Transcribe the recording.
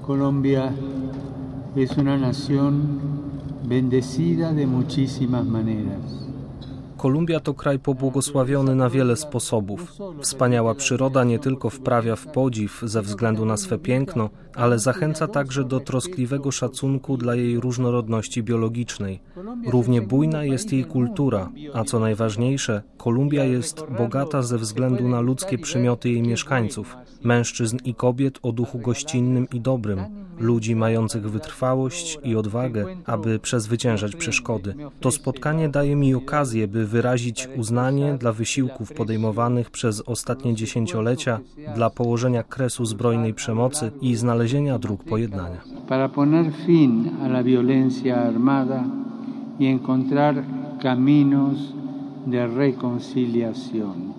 Colombia es una nación bendecida de muchísimas maneras. Kolumbia to kraj pobłogosławiony na wiele sposobów. Wspaniała przyroda nie tylko wprawia w podziw ze względu na swe piękno, ale zachęca także do troskliwego szacunku dla jej różnorodności biologicznej. Równie bujna jest jej kultura, a co najważniejsze, Kolumbia jest bogata ze względu na ludzkie przymioty jej mieszkańców, mężczyzn i kobiet o duchu gościnnym i dobrym, ludzi mających wytrwałość i odwagę, aby przezwyciężać przeszkody. To spotkanie daje mi okazję, by wyrazić uznanie dla wysiłków podejmowanych przez ostatnie dziesięciolecia dla położenia kresu zbrojnej przemocy i znalezienia dróg pojednania. Para poner fin a la violencia armada y encontrar caminos de reconciliación.